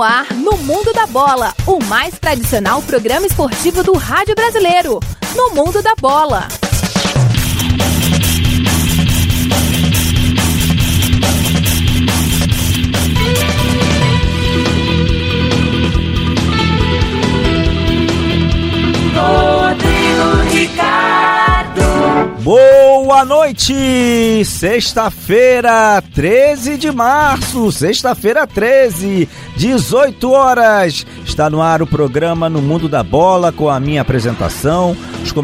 ar, no Mundo da Bola, o mais tradicional programa esportivo do rádio brasileiro. No Mundo da Bola. Rodrigo Ricardo. Boa noite! Sexta-feira, 13 de março, sexta-feira 13, 18 horas. Está no ar o programa No Mundo da Bola com a minha apresentação,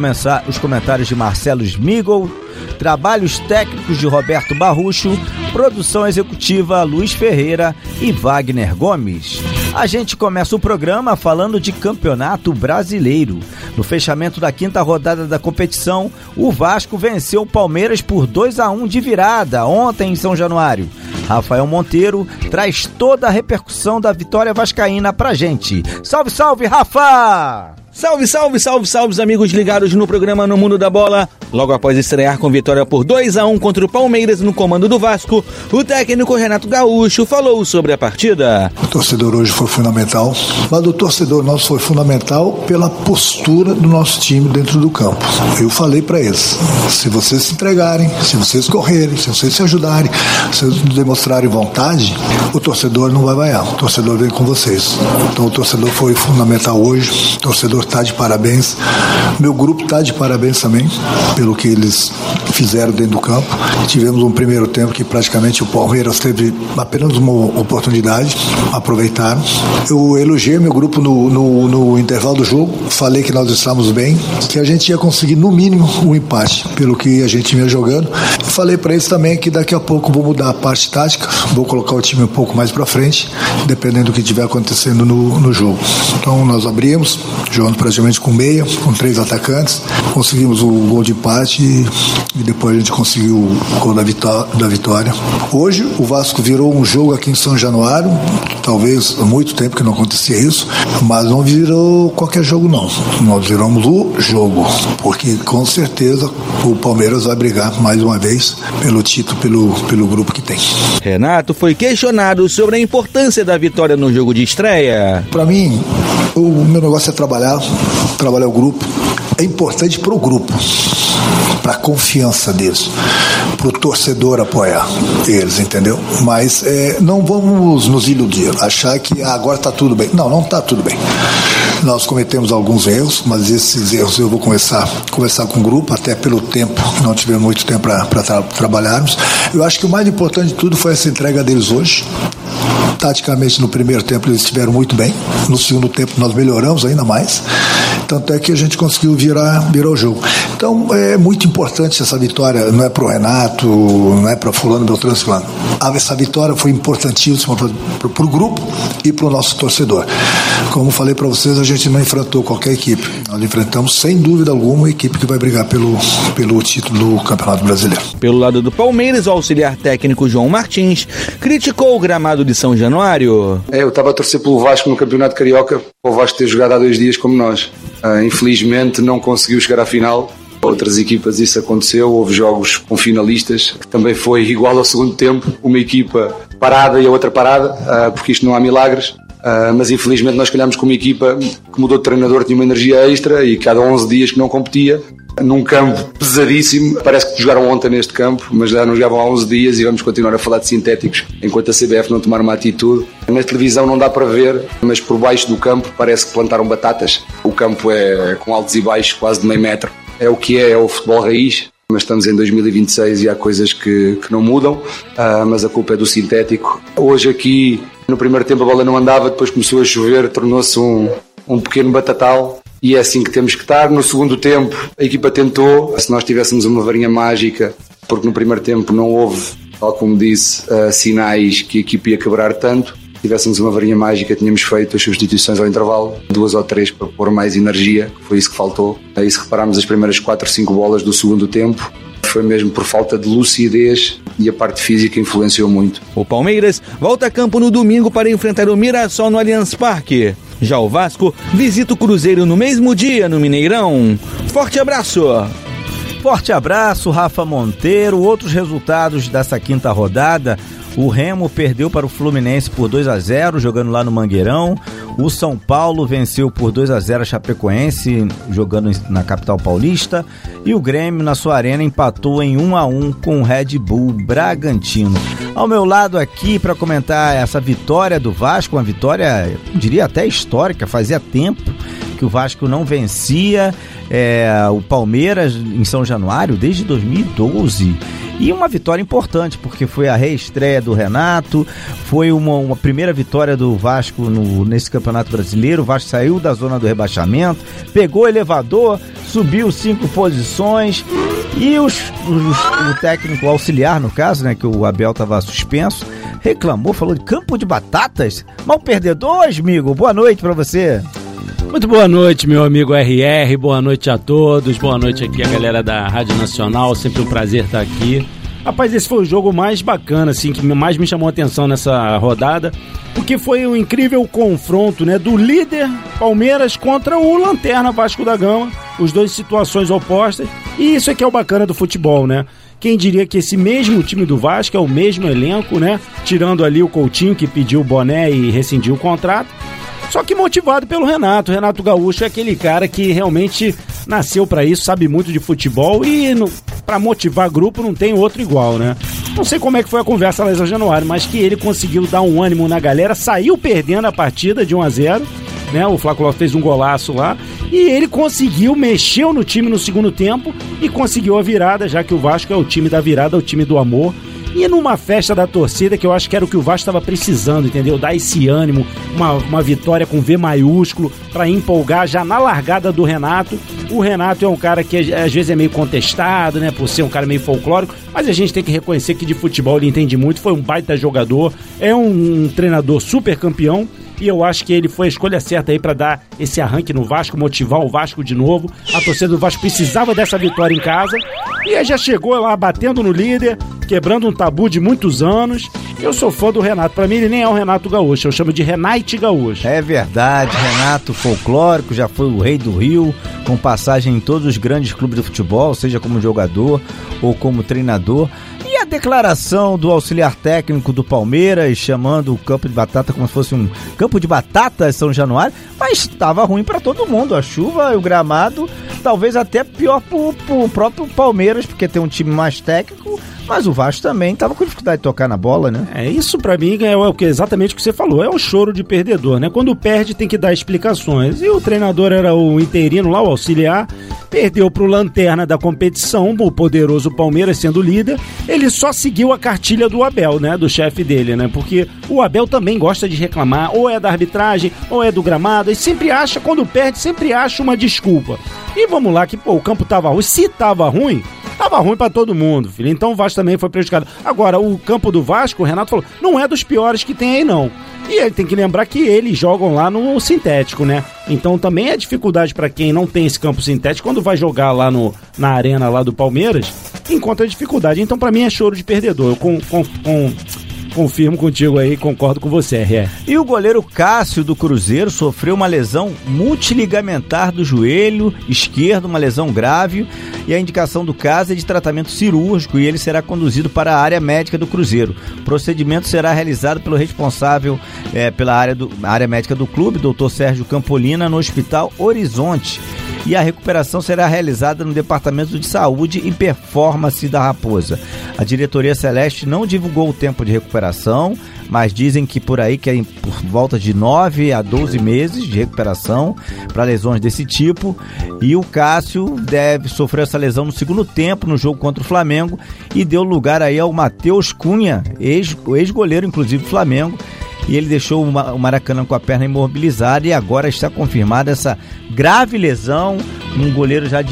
os comentários de Marcelo Smigol, trabalhos técnicos de Roberto Barrucho, produção executiva Luiz Ferreira e Wagner Gomes. A gente começa o programa falando de Campeonato Brasileiro. No fechamento da quinta rodada da competição, o Vasco venceu o Palmeiras por 2-1 de virada ontem em São Januário. Rafael Monteiro traz toda a repercussão da vitória vascaína pra gente. Salve, salve, Rafa! Salve, salve, salve, salve, os amigos ligados no programa No Mundo da Bola. Logo após estrear com vitória por 2-1 contra o Palmeiras no comando do Vasco, o técnico Renato Gaúcho falou sobre a partida. O torcedor hoje foi fundamental, mas o torcedor nosso foi fundamental pela postura do nosso time dentro do campo. Eu falei para eles, se vocês se entregarem, se vocês correrem, se vocês se ajudarem, se vocês demonstrarem vontade, o torcedor não vai vaiar, o torcedor vem com vocês. Então o torcedor foi fundamental hoje, o torcedor está de parabéns, meu grupo está de parabéns também pelo que eles fizeram dentro do campo. Tivemos um primeiro tempo que praticamente o Palmeiras teve apenas uma oportunidade, aproveitaram. Eu elogiei meu grupo no intervalo do jogo, falei que nós estávamos bem, que a gente ia conseguir no mínimo um empate pelo que a gente vinha jogando. Falei para eles também que daqui a pouco vou mudar a parte tática, vou colocar o time um pouco mais para frente, dependendo do que estiver acontecendo no jogo. Então nós abrimos, jogando praticamente com meia, com 3 atacantes, conseguimos o gol de empate e depois a gente conseguiu o gol da vitória. Hoje o Vasco virou um jogo aqui em São Januário, talvez há muito tempo que não acontecia isso, mas não virou qualquer jogo não, nós viramos o jogo, porque com certeza o Palmeiras vai brigar mais uma vez pelo título, pelo grupo que tem. Renato foi questionado sobre a importância da vitória no jogo de estreia. Para mim, o meu negócio é trabalhar o grupo. É importante para o grupo, para a confiança deles, para o torcedor apoiar eles, entendeu? Mas não vamos nos iludir, achar que agora está tudo bem. Não está tudo bem. Nós cometemos alguns erros, mas esses erros eu vou conversar com o grupo, até pelo tempo, que não tivemos muito tempo para trabalharmos. Eu acho que o mais importante de tudo foi essa entrega deles hoje. Taticamente, no primeiro tempo, eles estiveram muito bem. No segundo tempo, nós melhoramos ainda mais. Tanto é que a gente conseguiu virar o jogo. Então, é muito importante essa vitória. Não é para o Renato, não é para fulano, Beltrano, fulano. Essa vitória foi importantíssima para o grupo e para o nosso torcedor. Como falei para vocês, a gente não enfrentou qualquer equipe. Nós enfrentamos, sem dúvida alguma, a equipe que vai brigar pelo título do Campeonato Brasileiro. Pelo lado do Palmeiras, o auxiliar técnico João Martins criticou o gramado de São Januário. Eu estava a torcer pelo Vasco no Campeonato Carioca, o Vasco ter jogado há 2 dias como nós. Infelizmente não conseguiu chegar à final. Outras equipas isso aconteceu, houve jogos com finalistas, que também foi igual ao segundo tempo, uma equipa parada e a outra parada, porque isto não há milagres. Mas infelizmente nós calhámos com uma equipa que mudou de treinador, tinha uma energia extra e cada 11 dias que não competia, num campo pesadíssimo. Parece que jogaram ontem neste campo, mas já não jogavam há 11 dias e vamos continuar a falar de sintéticos enquanto a CBF não tomar uma atitude. Na televisão não dá para ver, mas por baixo do campo parece que plantaram batatas. O campo é com altos e baixos, quase de meio metro. É o que é o futebol raiz, mas estamos em 2026 e há coisas que não mudam, mas a culpa é do sintético. Hoje aqui, no primeiro tempo a bola não andava, depois começou a chover, tornou-se um pequeno batatal e é assim que temos que estar. No segundo tempo a equipa tentou, se nós tivéssemos uma varinha mágica, porque no primeiro tempo não houve, tal como disse, sinais que a equipa ia quebrar tanto. Se tivéssemos uma varinha mágica, tínhamos feito as substituições ao intervalo, 2 ou 3 para pôr mais energia, que foi isso que faltou. Aí se repararmos as primeiras 4 ou 5 bolas do segundo tempo, foi mesmo por falta de lucidez e a parte física influenciou muito. O Palmeiras volta a campo no domingo para enfrentar o Mirassol no Allianz Parque. Já o Vasco visita o Cruzeiro no mesmo dia no Mineirão. Forte abraço! Forte abraço, Rafa Monteiro. Outros resultados dessa quinta rodada. O Remo perdeu para o Fluminense por 2-0, jogando lá no Mangueirão. O São Paulo venceu por 2-0 a Chapecoense, jogando na capital paulista. E o Grêmio, na sua arena, empatou em 1-1 com o Red Bull Bragantino. Ao meu lado aqui, para comentar essa vitória do Vasco, uma vitória, eu diria até histórica, fazia tempo que o Vasco não vencia o Palmeiras em São Januário desde 2012. E uma vitória importante, porque foi a reestreia do Renato, foi uma primeira vitória do Vasco nesse Campeonato Brasileiro. O Vasco saiu da zona do rebaixamento, pegou o elevador, subiu 5 posições e o técnico auxiliar, no caso, né, que o Abel estava suspenso, reclamou, falou de campo de batatas. Mal perdedor, amigo. Boa noite para você. Muito boa noite, meu amigo RR, boa noite a todos, boa noite aqui a galera da Rádio Nacional, sempre um prazer estar aqui. Rapaz, esse foi o jogo mais bacana, assim, que mais me chamou a atenção nessa rodada, porque foi um incrível confronto, né, do líder Palmeiras contra o Lanterna Vasco da Gama, os dois situações opostas, e isso é que é o bacana do futebol, né? Quem diria que esse mesmo time do Vasco é o mesmo elenco, né, tirando ali o Coutinho, que pediu o boné e rescindiu o contrato, só que motivado pelo Renato. Renato Gaúcho é aquele cara que realmente nasceu pra isso, sabe muito de futebol e pra motivar grupo não tem outro igual, né? Não sei como é que foi a conversa lá em São Januário, mas que ele conseguiu dar um ânimo na galera, saiu perdendo a partida de 1-0, né? O Flávio fez um golaço lá e ele conseguiu, mexeu no time no segundo tempo e conseguiu a virada, já que o Vasco é o time da virada, o time do amor. E numa festa da torcida, que eu acho que era o que o Vasco estava precisando, entendeu? Dar esse ânimo, uma vitória com V maiúsculo, para empolgar já na largada do Renato. O Renato é um cara que às vezes é meio contestado, né? Por ser um cara meio folclórico, mas a gente tem que reconhecer que de futebol ele entende muito, foi um baita jogador, é um treinador super campeão. E eu acho que ele foi a escolha certa aí para dar esse arranque no Vasco, motivar o Vasco de novo. A torcida do Vasco precisava dessa vitória em casa. E aí já chegou lá batendo no líder, quebrando um tabu de muitos anos. Eu sou fã do Renato. Para mim ele nem é o Renato Gaúcho, eu chamo de Renate Gaúcho. É verdade, Renato folclórico, já foi o rei do Rio, com passagem em todos os grandes clubes de futebol, seja como jogador ou como treinador. E a declaração do auxiliar técnico do Palmeiras, chamando o campo de batata como se fosse um campo de batata São Januário, mas estava ruim para todo mundo. A chuva e o gramado, talvez até pior pro próprio Palmeiras, porque tem um time mais técnico, mas o Vasco também estava com dificuldade de tocar na bola, né? Isso para mim é exatamente o que você falou, é o choro de perdedor, né? Quando perde tem que dar explicações, e o treinador era o interino lá, o auxiliar, perdeu pro lanterna da competição, o poderoso Palmeiras sendo líder, ele só seguiu a cartilha do Abel, né? Do chefe dele, né? Porque o Abel também gosta de reclamar, ou é da arbitragem, ou é do gramado, e sempre acha, quando perde, sempre acha uma desculpa. E vamos lá, que o campo tava ruim, se tava ruim pra todo mundo, filho. Então o Vasco também foi prejudicado. Agora, o campo do Vasco, o Renato falou, não é dos piores que tem aí, não. E ele tem que lembrar que eles jogam lá no sintético, né? Então também é dificuldade pra quem não tem esse campo sintético, quando vai jogar lá na arena lá do Palmeiras, encontra dificuldade. Então pra mim é choro de perdedor. Eu confirmo contigo aí, concordo com você, R.R. E o goleiro Cássio do Cruzeiro sofreu uma lesão multiligamentar do joelho esquerdo, uma lesão grave, e a indicação do caso é de tratamento cirúrgico e ele será conduzido para a área médica do Cruzeiro. O procedimento será realizado pelo responsável pela área médica do clube, Dr. Sérgio Campolina, no Hospital Horizonte. E a recuperação será realizada no Departamento de Saúde e Performance da Raposa. A diretoria celeste não divulgou o tempo de recuperação, mas dizem que por aí que é por volta de 9 a 12 meses de recuperação para lesões desse tipo. E o Cássio deve sofrer essa lesão no segundo tempo no jogo contra o Flamengo e deu lugar aí ao Matheus Cunha, ex-goleiro inclusive do Flamengo. E ele deixou o Maracanã com a perna imobilizada e agora está confirmada essa grave lesão num goleiro já de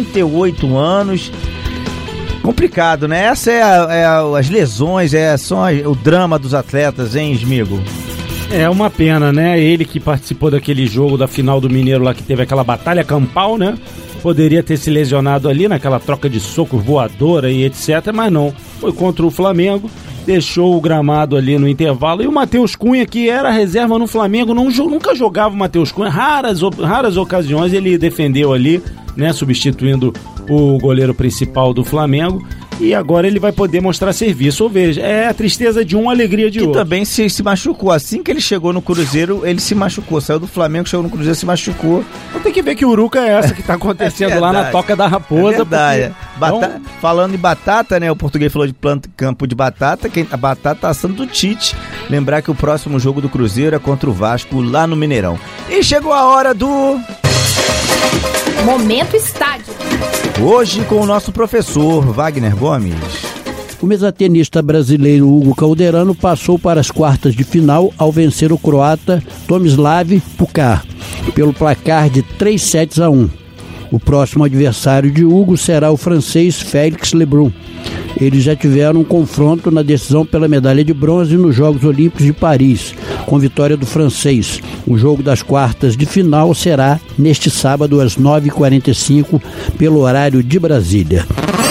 38 anos. Complicado, né? Essa as lesões, só o drama dos atletas, hein, Smigo? É uma pena, né? Ele que participou daquele jogo da final do Mineiro lá, que teve aquela batalha campal, né? Poderia ter se lesionado ali naquela troca de socos voadora e etc, mas não. Foi contra o Flamengo, deixou o gramado ali no intervalo. E o Matheus Cunha, que era reserva no Flamengo, nunca jogava o Matheus Cunha. Raras ocasiões ele defendeu ali, né? Substituindo o goleiro principal do Flamengo. e agora ele vai poder mostrar serviço. Ou veja, é a tristeza de um, a alegria de outro. Que também se machucou. Assim que ele chegou no Cruzeiro, ele se machucou. Saiu do Flamengo, chegou no Cruzeiro, se machucou. Então tem que ver que uruca é essa que tá acontecendo lá na Toca da Raposa. É verdade. Porque... Então... Falando em batata, né? O português falou de campo de batata. A batata tá assando do Tite. Lembrar que o próximo jogo do Cruzeiro é contra o Vasco lá no Mineirão. E chegou a hora do... Momento Estádio. Hoje com o nosso professor Wagner Gomes. O mesatenista brasileiro Hugo Calderano passou para as quartas de final ao vencer o croata Tomislav Pukar pelo placar de 3-1. O próximo adversário de Hugo será o francês Félix Lebrun. Eles já tiveram um confronto na decisão pela medalha de bronze nos Jogos Olímpicos de Paris, com vitória do francês. O jogo das quartas de final será neste sábado às 9h45 pelo horário de Brasília.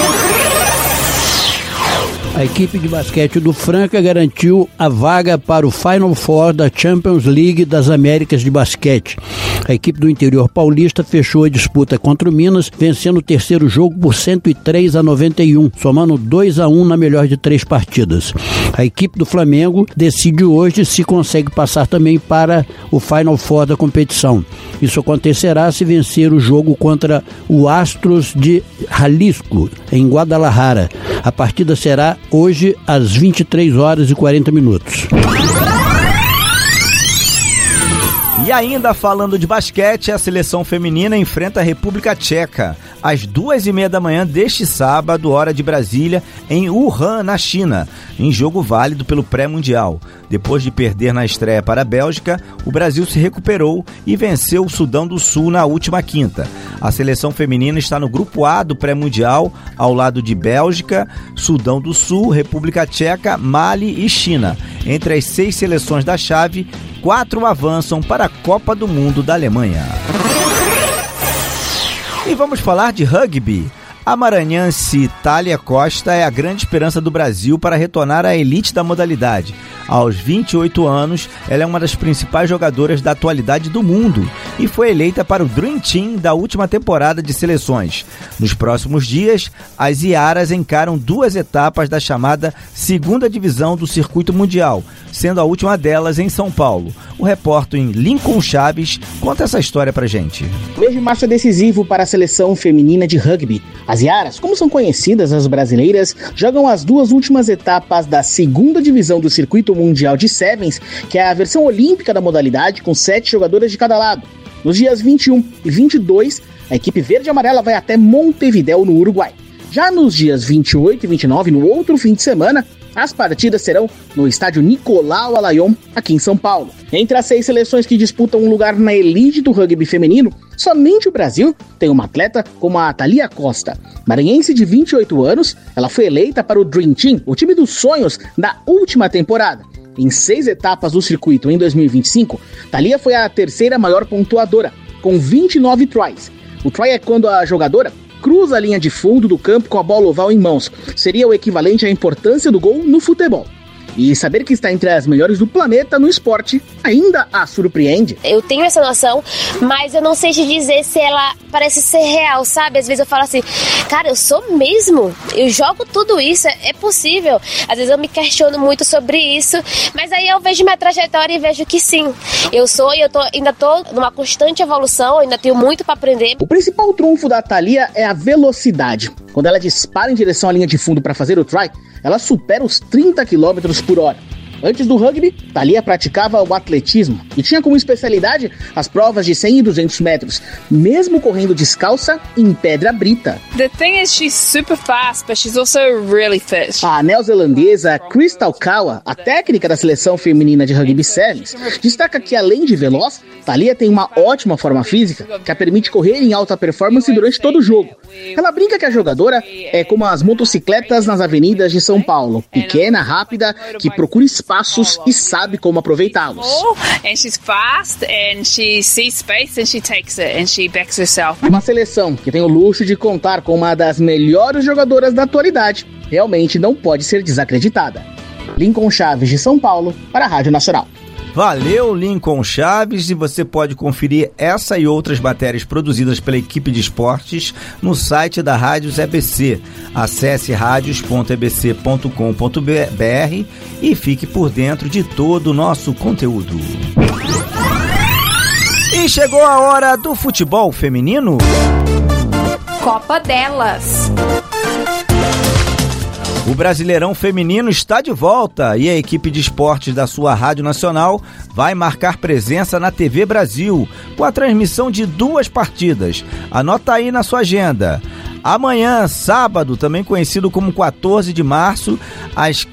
A equipe de basquete do Franca garantiu a vaga para o Final Four da Champions League das Américas de basquete. A equipe do interior paulista fechou a disputa contra o Minas, vencendo o terceiro jogo por 103-91, somando 2-1 na melhor de 3 partidas. A equipe do Flamengo decide hoje se consegue passar também para o Final Four da competição. Isso acontecerá se vencer o jogo contra o Astros de Jalisco, em Guadalajara. A partida será hoje às 23h40. E ainda falando de basquete, a seleção feminina enfrenta a República Tcheca às 2h30 da manhã deste sábado, hora de Brasília, em Wuhan, na China, em jogo válido pelo pré-mundial. Depois de perder na estreia para a Bélgica, o Brasil se recuperou e venceu o Sudão do Sul na última quinta. A seleção feminina está no grupo A do pré-mundial, ao lado de Bélgica, Sudão do Sul, República Tcheca, Mali e China. Entre as 6 seleções da chave, 4 avançam para a Copa do Mundo da Alemanha. E vamos falar de rugby. A maranhense Thalia Costa é a grande esperança do Brasil para retornar à elite da modalidade. Aos 28 anos, ela é uma das principais jogadoras da atualidade do mundo e foi eleita para o Dream Team da última temporada de seleções. Nos próximos dias, as Iaras encaram 2 etapas da chamada segunda divisão do circuito mundial, sendo a última delas em São Paulo. O repórter Lincoln Chaves conta essa história pra gente. O mês de março é decisivo para a seleção feminina de rugby. As Iaras, como são conhecidas as brasileiras, jogam as 2 últimas etapas da segunda divisão do circuito mundial de Sevens, que é a versão olímpica da modalidade, com 7 jogadoras de cada lado. Nos dias 21 e 22, a equipe verde e amarela vai até Montevidéu, no Uruguai. Já nos dias 28 e 29, no outro fim de semana, as partidas serão no estádio Nicolau Alayon, aqui em São Paulo. Entre as 6 seleções que disputam um lugar na elite do rugby feminino, somente o Brasil tem uma atleta como a Thalia Costa. Maranhense de 28 anos, ela foi eleita para o Dream Team, o time dos sonhos da última temporada. Em 6 etapas do circuito em 2025, Thalia foi a terceira maior pontuadora, com 29 tries. O try é quando a jogadora cruza a linha de fundo do campo com a bola oval em mãos. Seria o equivalente à importância do gol no futebol. E saber que está entre as melhores do planeta no esporte ainda a surpreende. Eu tenho essa noção, mas eu não sei te dizer se ela parece ser real, sabe? Às vezes eu falo assim, cara, eu sou mesmo? Eu jogo tudo isso, é possível? Às vezes eu me questiono muito sobre isso, mas aí eu vejo minha trajetória e vejo que sim, eu sou e ainda tô numa constante evolução, ainda tenho muito para aprender. O principal trunfo da Thalia é a velocidade. Quando ela dispara em direção à linha de fundo para fazer o try, ela supera os 30 km por hora. Antes do rugby, Thalia praticava o atletismo e tinha como especialidade as provas de 100 e 200 metros, mesmo correndo descalça em pedra brita. The thing is, she's super fast, but she's also really fit. A neozelandesa Crystal Kawa, a técnica da seleção feminina de rugby sevens, destaca que além de veloz, Thalia tem uma ótima forma física que a permite correr em alta performance durante todo o jogo. Ela brinca que a jogadora é como as motocicletas nas avenidas de São Paulo, pequena, rápida, que procura espaços e sabe como aproveitá-los. And she's fast and she sees space and she takes it and she backs herself. Uma seleção que tem o luxo de contar com uma das melhores jogadoras da atualidade realmente não pode ser desacreditada. Lincoln Chaves, de São Paulo, para a Rádio Nacional. Valeu, Lincoln Chaves, e você pode conferir essa e outras matérias produzidas pela equipe de esportes no site da Rádios EBC. Acesse radios.ebc.com.br e fique por dentro de todo o nosso conteúdo. E chegou a hora do futebol feminino. Copa delas. O Brasileirão Feminino está de volta e a equipe de esportes da sua Rádio Nacional vai marcar presença na TV Brasil com a transmissão de 2 partidas. Anota aí na sua agenda. Amanhã, sábado, também conhecido como 14 de março, às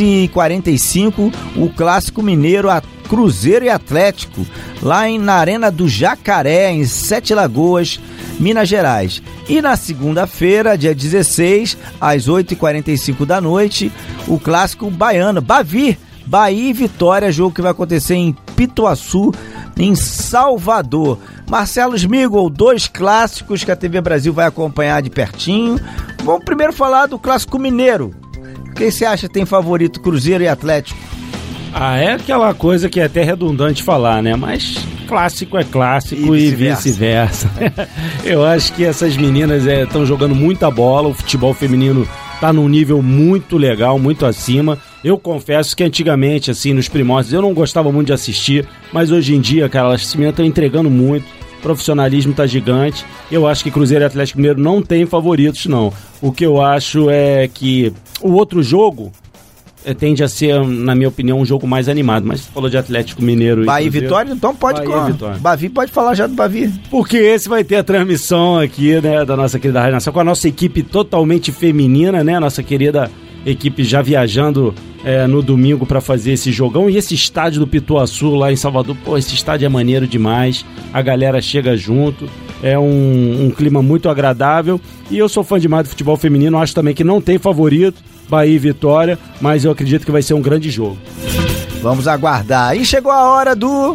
15h45, o Clássico Mineiro Cruzeiro e Atlético, lá na Arena do Jacaré, em Sete Lagoas, Minas Gerais. E na segunda-feira, dia 16, às 8h45 da noite, o Clássico Baiano, Bahia e Vitória, jogo que vai acontecer em Pituaçu, em Salvador. Marcelo Smigol, 2 clássicos que a TV Brasil vai acompanhar de pertinho. Vamos primeiro falar do Clássico Mineiro. Quem você acha que tem favorito, Cruzeiro e Atlético? É aquela coisa que é até redundante falar, né? Mas clássico é clássico e vice-versa. Eu acho que essas meninas estão jogando muita bola, o futebol feminino tá num nível muito legal, muito acima. Eu confesso que antigamente, assim, nos primórdios, eu não gostava muito de assistir, mas hoje em dia, cara, elas estão entregando muito, o profissionalismo tá gigante. Eu acho que Cruzeiro e Atlético Mineiro não tem favoritos, não. O que eu acho é que o outro jogo tende a ser, na minha opinião, um jogo mais animado. Mas você falou de Atlético Mineiro e Bahia e Vitória, então pode Bavi, pode falar já do Bavi. Porque esse vai ter a transmissão aqui, né, da nossa querida Rádio Nacional, com a nossa equipe totalmente feminina, né, nossa querida equipe já viajando no domingo para fazer esse jogão. E esse estádio do Pituaçu lá em Salvador, esse estádio é maneiro demais, a galera chega junto, é um clima muito agradável. E eu sou fã demais do futebol feminino, acho também que não tem favorito, Bahia e Vitória, mas eu acredito que vai ser um grande jogo. Vamos aguardar. E chegou a hora do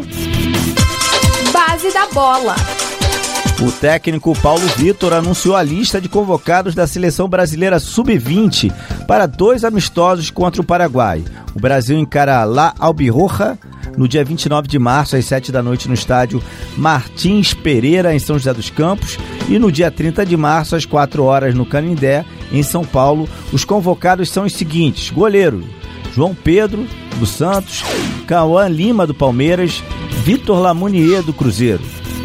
Base da Bola. O técnico Paulo Vitor anunciou a lista de convocados da Seleção Brasileira Sub-20 para 2 amistosos contra o Paraguai. O Brasil encara La Albirroja no dia 29 de março, às 7 da noite, no estádio Martins Pereira, em São José dos Campos, e no dia 30 de março, às 4 horas, no Canindé, em São Paulo. Os convocados são os seguintes: goleiro João Pedro, do Santos; Cauã Lima, do Palmeiras; Vitor Lamounier, do Cruzeiro.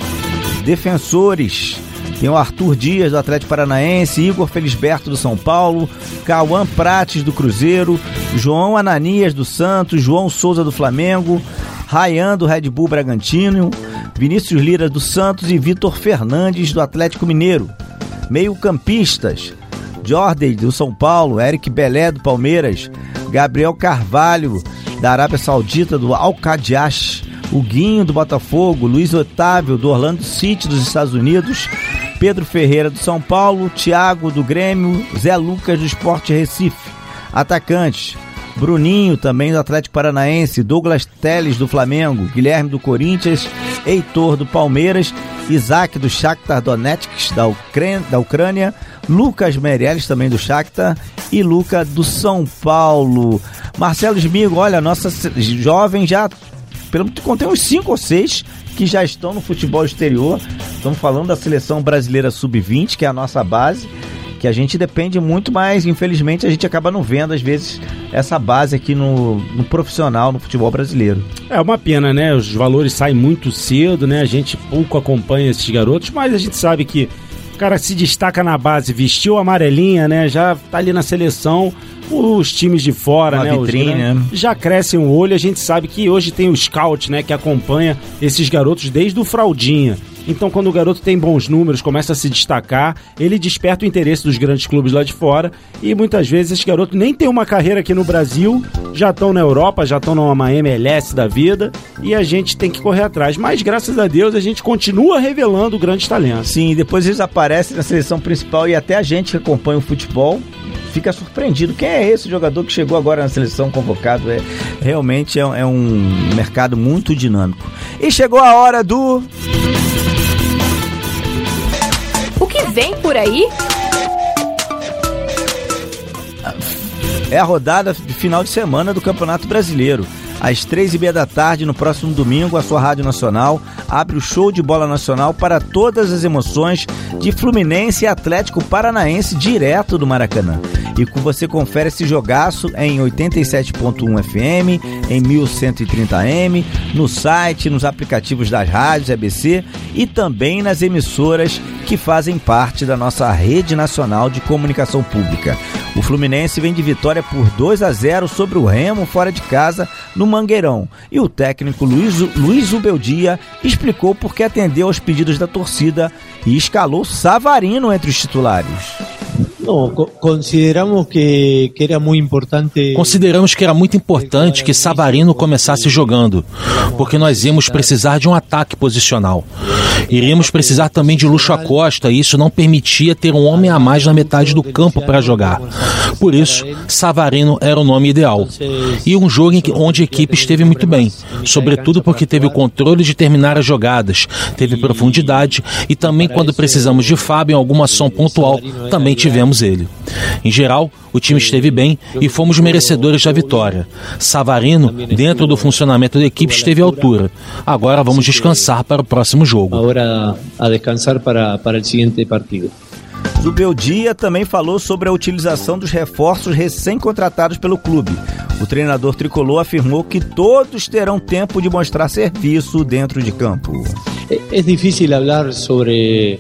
Defensores: tem o Arthur Dias, do Atlético Paranaense; Igor Felisberto, do São Paulo; Cauã Prates, do Cruzeiro; João Ananias, do Santos; João Souza, do Flamengo; Rayan, do Red Bull Bragantino; Vinícius Lira, do Santos; e Vitor Fernandes, do Atlético Mineiro. Meio-campistas: Jordi, do São Paulo; Eric Belé, do Palmeiras; Gabriel Carvalho, da Arábia Saudita, do Al-Qadiash; o Guinho, do Botafogo; Luiz Otávio, do Orlando City, dos Estados Unidos; Pedro Ferreira, do São Paulo; Thiago, do Grêmio; Zé Lucas, do Sport Recife. Atacantes: Bruninho, também do Atlético Paranaense; Douglas Telles, do Flamengo; Guilherme, do Corinthians; Heitor, do Palmeiras; Isaac, do Shakhtar Donetsk, da Ucrânia; Lucas Meirelles, também do Shakhtar; e Luca, do São Paulo. Marcelo Smigol, olha, nossa jovem já, pelo que contei, uns 5 ou 6 que já estão no futebol exterior. Estamos falando da Seleção Brasileira Sub-20, que é a nossa base, que a gente depende muito, mas infelizmente a gente acaba não vendo às vezes essa base aqui no profissional, no futebol brasileiro. É uma pena, né? Os valores saem muito cedo, né? A gente pouco acompanha esses garotos, mas a gente sabe que o cara se destaca na base, vestiu a amarelinha, né? Já tá ali na seleção. Os times de fora, uma né, vitrine, né, já crescem o olho. A gente sabe que hoje tem o scout, né, que acompanha esses garotos desde o fraldinha. Então, quando o garoto tem bons números, começa a se destacar, ele desperta o interesse dos grandes clubes lá de fora, e muitas vezes esses garotos nem têm uma carreira aqui no Brasil, já estão na Europa, já estão numa MLS da vida, e a gente tem que correr atrás. Mas, graças a Deus, a gente continua revelando grandes talentos. Sim, depois eles aparecem na seleção principal, e até a gente que acompanha o futebol fica surpreendido. Quem é esse jogador que chegou agora na seleção convocado? Realmente é um mercado muito dinâmico. E chegou a hora do... O que vem por aí? É a rodada de final de semana do Campeonato Brasileiro. às 3h30 da tarde, no próximo domingo, a sua Rádio Nacional abre o show de bola nacional para todas as emoções de Fluminense e Atlético Paranaense, direto do Maracanã. E você confere esse jogaço em 87.1 FM, em 1130M, no site, nos aplicativos das rádios ABC e também nas emissoras que fazem parte da nossa rede nacional de comunicação pública. O Fluminense vem de vitória por 2-0 sobre o Remo fora de casa no Mangueirão. E o técnico Luiz Ubeldia explicou por que atendeu aos pedidos da torcida e escalou Savarino entre os titulares. Consideramos que era muito importante que Savarino começasse jogando, porque nós íamos precisar de um ataque posicional. Iríamos precisar também de Lúcio Acosta, e isso não permitia ter um homem a mais na metade do campo para jogar. Por isso, Savarino era o nome ideal. E um jogo onde a equipe esteve muito bem, sobretudo porque teve o controle de terminar as jogadas, teve profundidade e também quando precisamos de Fábio em alguma ação pontual, também tivemos ele. Em geral, o time esteve bem e fomos merecedores da vitória. Savarino, dentro do funcionamento da equipe, esteve à altura. Agora vamos descansar para o próximo jogo. Agora a descansar para o seguinte partido. Zubeldia também falou sobre a utilização dos reforços recém-contratados pelo clube. O treinador tricolor afirmou que todos terão tempo de mostrar serviço dentro de campo. É difícil falar sobre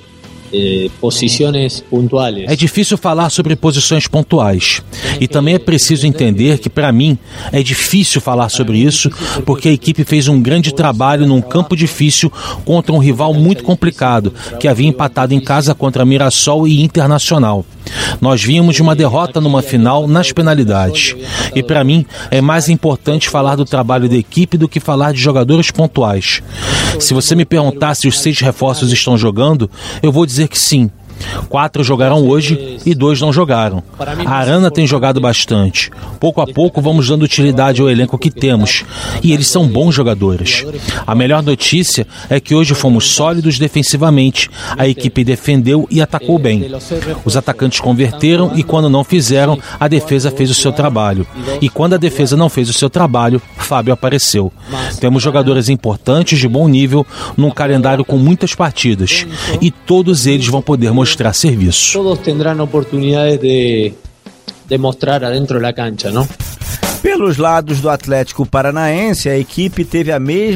posições pontuais. É difícil falar sobre posições pontuais. E também é preciso entender que, para mim, é difícil falar sobre isso, porque a equipe fez um grande trabalho num campo difícil contra um rival muito complicado, que havia empatado em casa contra Mirassol e Internacional. Nós vínhamos de uma derrota numa final nas penalidades. E para mim é mais importante falar do trabalho da equipe do que falar de jogadores pontuais. Se você me perguntar se os 6 reforços estão jogando, eu vou dizer que sim. 4 jogaram hoje e 2 não jogaram. A Arana tem jogado bastante. Pouco a pouco vamos dando utilidade ao elenco que temos. E eles são bons jogadores. A melhor notícia é que hoje fomos sólidos defensivamente. A equipe defendeu e atacou bem. Os atacantes converteram e quando não fizeram, a defesa fez o seu trabalho. E quando a defesa não fez o seu trabalho, Fábio apareceu. Temos jogadores importantes de bom nível num calendário com muitas partidas. E todos eles vão poder mostrar serviço. Todos terão oportunidade de mostrar adentro da cancha, não? Pelos lados do Atlético Paranaense, a equipe teve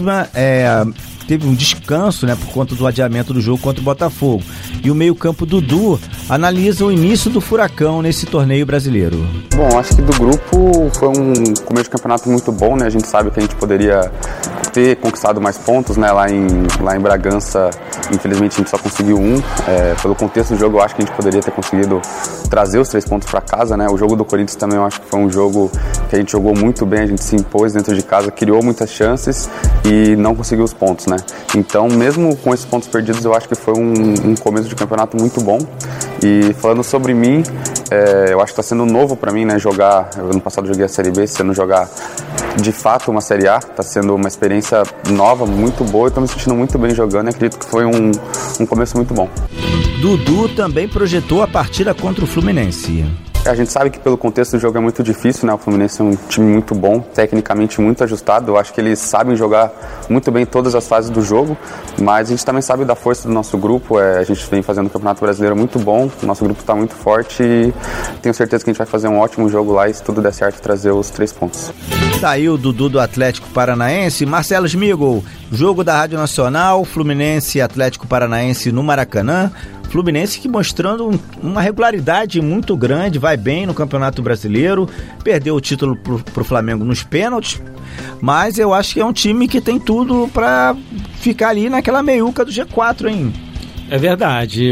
teve um descanso, por conta do adiamento do jogo contra o Botafogo. E o meio-campo Dudu analisa o início do Furacão nesse torneio brasileiro. Bom, acho que do grupo foi um começo de campeonato muito bom, A gente sabe que a gente poderia ter conquistado mais pontos, Lá em Bragança, infelizmente a gente só conseguiu 1. Pelo contexto do jogo, eu acho que a gente poderia ter conseguido trazer os 3 pontos para casa, O jogo do Corinthians também eu acho que foi um jogo que a gente jogou muito bem, a gente se impôs dentro de casa, criou muitas chances e não conseguiu os pontos, Então, mesmo com esses pontos perdidos, eu acho que foi um começo de campeonato muito bom. E falando sobre mim, eu acho que está sendo novo para mim, jogar. Ano passado eu joguei a Série B, sendo jogar de fato uma Série A, está sendo uma experiência nova, muito boa, e estou me sentindo muito bem jogando e acredito que foi um começo muito bom. Dudu também projetou a partida contra o Fluminense. A gente sabe que pelo contexto do jogo é muito difícil, O Fluminense é um time muito bom, tecnicamente muito ajustado. Eu acho que eles sabem jogar muito bem todas as fases do jogo, mas a gente também sabe da força do nosso grupo. A gente vem fazendo um campeonato brasileiro muito bom, o nosso grupo está muito forte e tenho certeza que a gente vai fazer um ótimo jogo lá e, se tudo der certo, trazer os 3 pontos. Tá aí o Dudu do Atlético Paranaense. Marcelo Smigol, jogo da Rádio Nacional, Fluminense e Atlético Paranaense no Maracanã. Fluminense que mostrando uma regularidade muito grande, vai bem no Campeonato Brasileiro, perdeu o título pro Flamengo nos pênaltis, mas eu acho que é um time que tem tudo para ficar ali naquela meiuca do G4, hein? É verdade,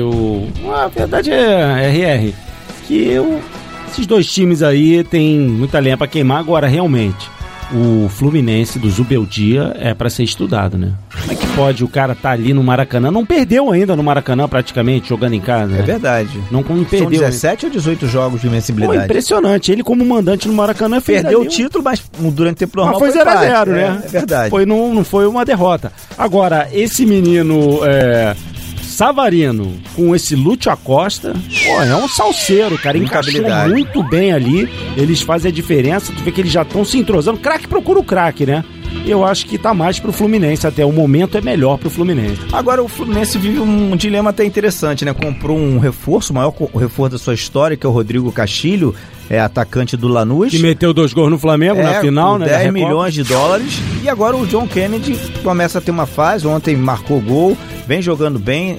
a verdade é, RR, que esses 2 times aí tem muita lenha para queimar. Agora, realmente, o Fluminense do Zubeldia é para ser estudado, Como é que pode o cara tá ali no Maracanã? Não perdeu ainda no Maracanã praticamente, jogando em casa. É verdade. Não perdeu. São 17 ou 18 jogos de invencibilidade. Pô, impressionante. Ele como mandante no Maracanã perdeu o título, mas durante o tempo normal foi 0-0, É verdade. Não foi uma derrota. Agora, esse menino Savarino com esse Lúcio Acosta, pô, é um salseiro, cara, encaixou muito bem ali, eles fazem a diferença, tu vê que eles já estão se entrosando, craque procura o craque, né? Eu acho que tá mais pro Fluminense, até o momento é melhor pro Fluminense. Agora o Fluminense vive um dilema até interessante, né? Comprou um reforço, o maior reforço da sua história, que é o Rodrigo Castilho, atacante do Lanús. Que meteu 2 gols no Flamengo na final, né? 10 milhões de dólares. E agora o John Kennedy começa a ter uma fase, ontem marcou gol, vem jogando bem,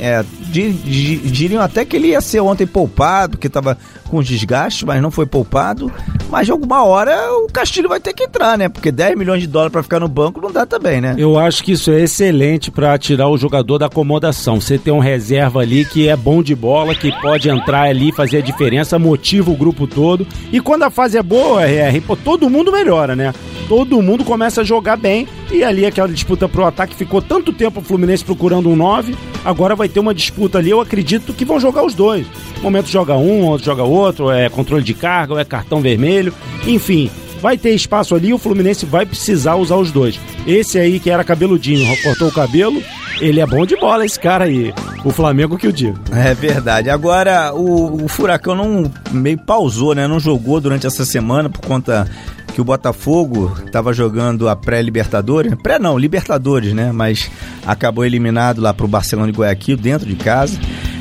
diriam até que ele ia ser ontem poupado, porque estava com desgaste, mas não foi poupado. Mas de alguma hora o Castilho vai ter que entrar, né? Porque 10 milhões de dólares para ficar no banco não dá também, né? Eu acho que isso é excelente para tirar o jogador da acomodação. Você tem um reserva ali que é bom de bola, que pode entrar ali, fazer a diferença, motiva o grupo todo. E quando a fase é boa, pô, todo mundo melhora, né? Todo mundo começa a jogar bem. E ali aquela disputa pro ataque, ficou tanto tempo o Fluminense procurando um 9, agora vai ter uma disputa ali, eu acredito que vão jogar os dois. Um momento joga um, outro joga outro, é controle de carga, ou é cartão vermelho, enfim, vai ter espaço ali, o Fluminense vai precisar usar os dois. Esse aí que era cabeludinho, cortou o cabelo, ele é bom de bola, esse cara aí. O Flamengo que eu digo. É verdade. Agora, o Furacão não meio pausou, né? Não jogou durante essa semana por conta que o Botafogo estava jogando a pré-Libertadores. Libertadores, né? Mas acabou eliminado lá pro Barcelona de Guayaquil, dentro de casa.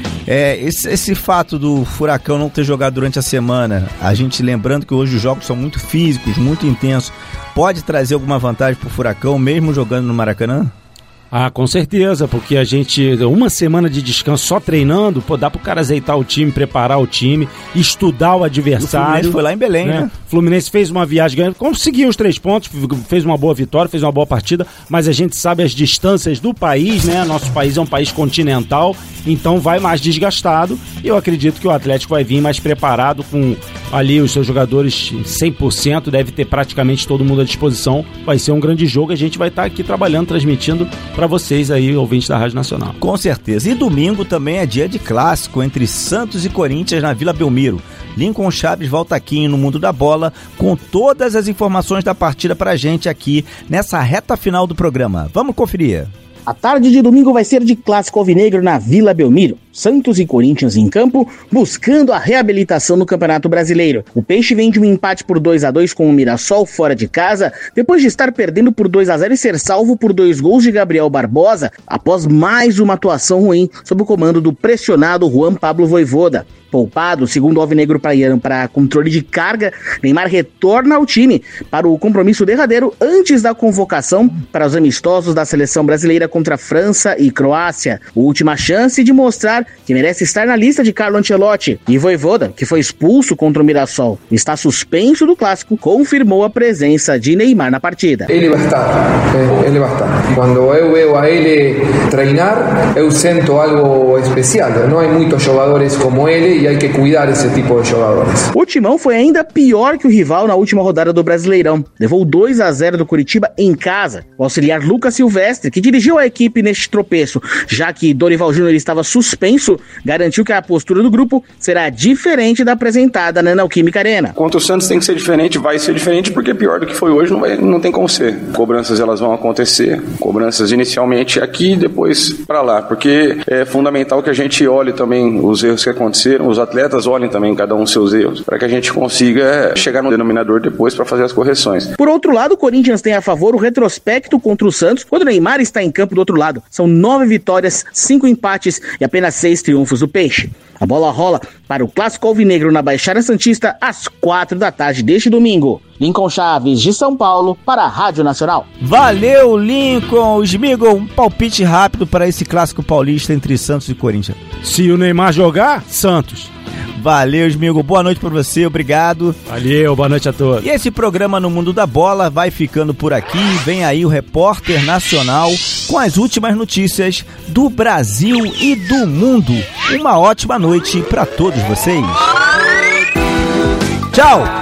Esse fato do Furacão não ter jogado durante a semana, a gente lembrando que hoje os jogos são muito físicos, muito intensos, pode trazer alguma vantagem pro Furacão, mesmo jogando no Maracanã? Ah, com certeza, porque a gente, uma semana de descanso só treinando, pô, dá pro cara azeitar o time, preparar o time, estudar o adversário. O Fluminense foi lá em Belém, né? O Fluminense fez uma viagem grande, conseguiu os 3 pontos, fez uma boa vitória, fez uma boa partida, mas a gente sabe as distâncias do país, né? Nosso país é um país continental, então vai mais desgastado, e eu acredito que o Atlético vai vir mais preparado, com ali os seus jogadores 100%, deve ter praticamente todo mundo à disposição, vai ser um grande jogo, a gente vai estar aqui trabalhando, transmitindo para vocês aí, ouvintes da Rádio Nacional. Com certeza. E domingo também é dia de clássico entre Santos e Corinthians na Vila Belmiro. Lincoln Chaves volta aqui no Mundo da Bola com todas as informações da partida pra gente aqui nessa reta final do programa. Vamos conferir. A tarde de domingo vai ser de clássico alvinegro na Vila Belmiro. Santos e Corinthians em campo, buscando a reabilitação no Campeonato Brasileiro. O Peixe vem de um empate por 2-2 com o Mirassol fora de casa, depois de estar perdendo por 2-0 e ser salvo por 2 gols de Gabriel Barbosa, após mais uma atuação ruim sob o comando do pressionado Juan Pablo Vojvoda. Poupado, segundo o alvinegro praiano, para controle de carga, Neymar retorna ao time para o compromisso derradeiro antes da convocação para os amistosos da seleção brasileira contra França e Croácia. Última chance de mostrar que merece estar na lista de Carlo Ancelotti. E Vojvoda, que foi expulso contra o Mirassol, está suspenso do clássico, confirmou a presença de Neymar na partida. Ele vai estar. Quando eu vejo a ele treinar, eu sinto algo especial. Não há muitos jogadores como ele, e hay que cuidar esse tipo de jogadores. O Timão foi ainda pior que o rival na última rodada do Brasileirão. Levou 2-0 do Curitiba em casa. O auxiliar Lucas Silvestre, que dirigiu a equipe neste tropeço, já que Dorival Júnior estava suspenso, garantiu que a postura do grupo será diferente da apresentada na Neoquímica Arena. Contra o Santos tem que ser diferente, vai ser diferente, porque pior do que foi hoje não tem como ser. Cobranças elas vão acontecer, cobranças inicialmente aqui e depois para lá, porque é fundamental que a gente olhe também os erros que aconteceram, os atletas olhem também cada um seus erros, para que a gente consiga chegar no denominador depois para fazer as correções. Por outro lado, o Corinthians tem a favor o retrospecto contra o Santos, quando o Neymar está em campo do outro lado. São 9 vitórias, 5 empates e apenas 6 triunfos do Peixe. A bola rola para o Clássico Alvinegro na Baixada Santista às 4 da tarde deste domingo. Lincoln Chaves, de São Paulo, para a Rádio Nacional. Valeu, Lincoln! Smigo, um palpite rápido para esse Clássico Paulista entre Santos e Corinthians. Se o Neymar jogar, Santos. Valeu, Smigo. Boa noite pra você, obrigado. Valeu, boa noite a todos. E esse programa No Mundo da Bola vai ficando por aqui. Vem aí o Repórter Nacional com as últimas notícias do Brasil e do mundo. Uma ótima noite pra todos vocês. Tchau!